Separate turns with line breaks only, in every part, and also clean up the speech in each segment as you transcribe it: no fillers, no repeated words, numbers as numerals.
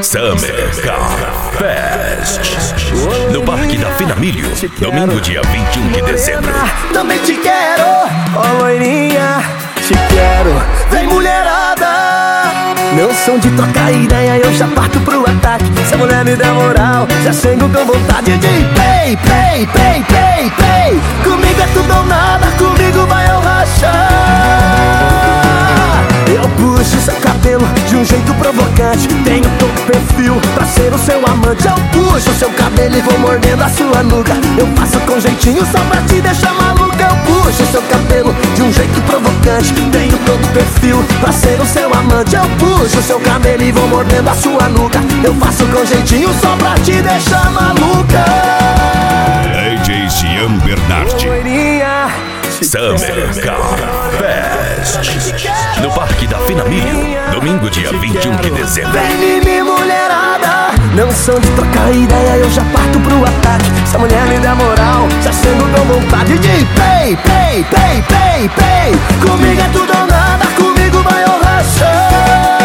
Summer Car Fest no Parque da Finamilho, domingo dia 21 de dezembro.
Também te quero, ó loirinha, te quero, vem mulherada. Meu som de trocar ideia, eu já parto pro ataque. Se a mulher me der moral, já chego com vontade de play, play, play, play, play. Comigo é tudo ou nada, comigo vai eu rachar. Eu puxo seu cabelo de um jeito provocante, tenho todo perfil pra ser o seu amante. Eu puxo seu cabelo e vou mordendo a sua nuca. Eu faço com jeitinho só pra te deixar maluca. Eu puxo seu cabelo de um jeito provocante, tenho todo perfil pra ser o seu amante. Eu puxo seu cabelo e vou mordendo a sua nuca. Eu faço com jeitinho só pra te deixar maluca.
DJ Jean Bernardi, Summer Car Fest no Parque da Finamilho, domingo dia 21 de dezembro.
Vem me mulherada, não sou de trocar ideia, eu já parto pro ataque. Se a mulher me der moral, já chego com vontade de play, play, play, play, play. Comigo é tudo ou nada, comigo vai eu rachar.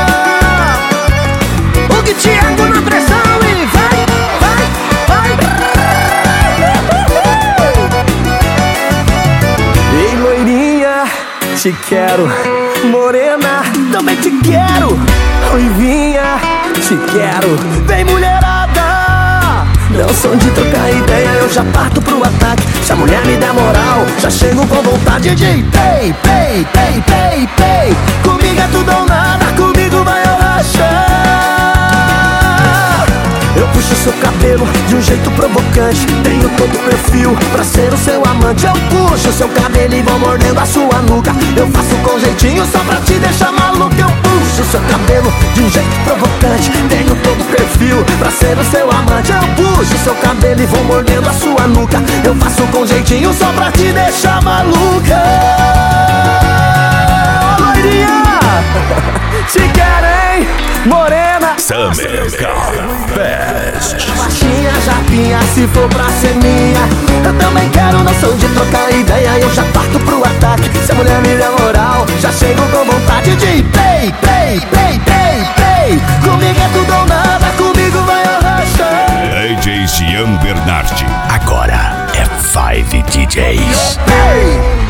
O que te ando na pressão e vai, vai, vai. Ei loirinha, te quero, morena, também te quero, ruivinha, te quero, vem mulherada. Não sou de trocar ideia, eu já parto pro ataque. Se a mulher me der moral, já chego com vontade de play, play, play, play, play. Comigo é tudo ou nada, comigo vai eu rachar. Eu puxo seu cabelo de um jeito provocante, tenho todo perfil pra ser o seu amante. Eu puxo seu cabelo e vou mordendo a sua nuca. Eu faço com jeitinho só pra te deixar maluca. Eu puxo seu cabelo de um jeito provocante, tenho todo perfil pra ser o seu amante. Eu puxo seu cabelo e vou mordendo a sua nuca. Eu faço com jeitinho só pra te deixar maluca. Loirinha, te quero, hein, morena.
Summer Car Fest.
Baixinha, japinha, se for pra ser minha, eu também quero, não sou de trocar ideia, eu já parto pro ataque. Se a mulher me der moral, já chego com vontade de play, play, play, play, play. Comigo é tudo ou nada, comigo vai eu rachar.
DJ Jean Bernardi, agora é 5 DJs.
Play.